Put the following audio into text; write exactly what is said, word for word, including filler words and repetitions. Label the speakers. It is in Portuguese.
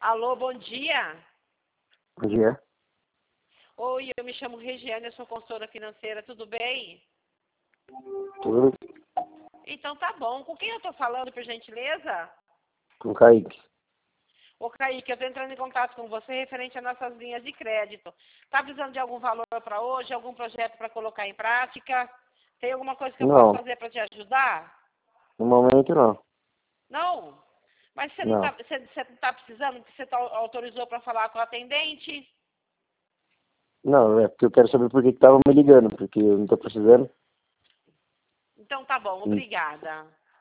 Speaker 1: Alô, bom dia.
Speaker 2: Bom dia.
Speaker 1: Oi, eu me chamo Regiane, eu sou consultora financeira, tudo bem?
Speaker 2: Tudo
Speaker 1: Então tá bom. Com quem eu tô falando, por gentileza?
Speaker 2: com Kaique.
Speaker 1: Ô, Kaique, eu tô entrando em contato com você referente às nossas linhas de crédito. Tá precisando de algum valor para hoje, algum projeto para colocar em prática? Tem alguma coisa que eu
Speaker 2: Não,
Speaker 1: posso fazer para te ajudar?
Speaker 2: no momento não.
Speaker 1: Não? Mas você não tá,
Speaker 2: Não.
Speaker 1: você, você não tá precisando, porque você tá, autorizou para falar com o atendente?
Speaker 2: Não, é porque eu quero saber por que que tava me ligando, porque eu não tô precisando.
Speaker 1: Então tá bom,
Speaker 2: Hum.
Speaker 1: obrigada.